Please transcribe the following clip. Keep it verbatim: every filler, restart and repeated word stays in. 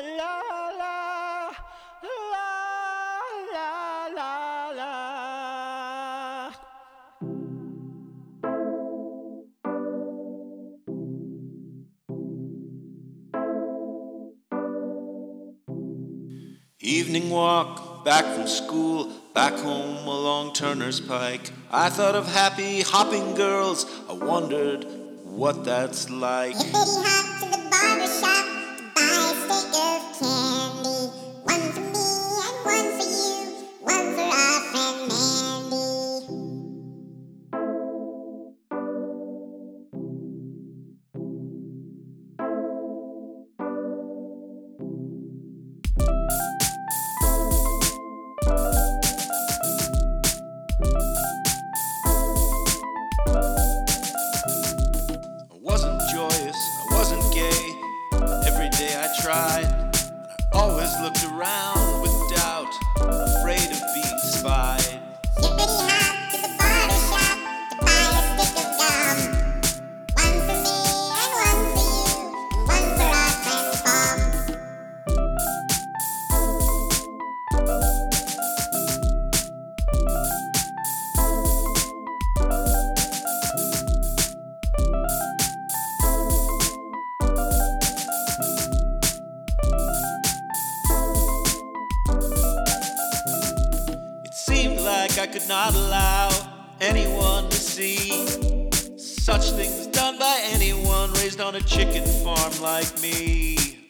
la la la la la la. Evening walk, back from school, back home along Turner's Pike. I thought of happy hopping girls, I wondered what that's like. Hippity hop to the barber shop to buy a stick of candy. One for me and one for you, one for our friend Mandy. I wasn't joyous, I wasn't gay. Every day I tried, and I always looked around with doubt, afraid of being spied. Hippity hop to the barber shop to buy a stick of gum. One for me and one for you, and one for our friend Bum. It seemed like I could not allow anyone to see such things done by anyone raised on a chicken farm like me.